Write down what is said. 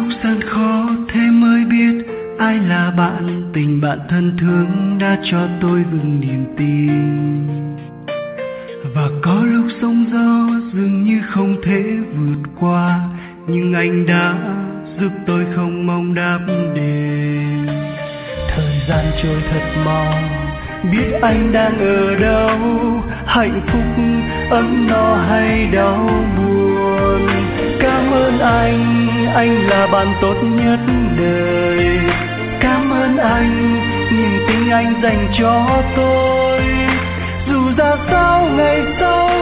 gian khó thế mới biết ai là bạn, tình bạn thân thương đã cho tôi vững niềm tin. Và có lúc sóng gió dường như không thể vượt qua, nhưng anh đã giúp tôi không mong đáp đền. Thời gian trôi thật mau, biết anh đang ở đâu, hạnh phúc ấm no hay đau buồn. Cảm ơn anh là bạn tốt nhất đời. Cảm ơn anh, niềm tin anh dành cho tôi. Dù ra sao ngày sau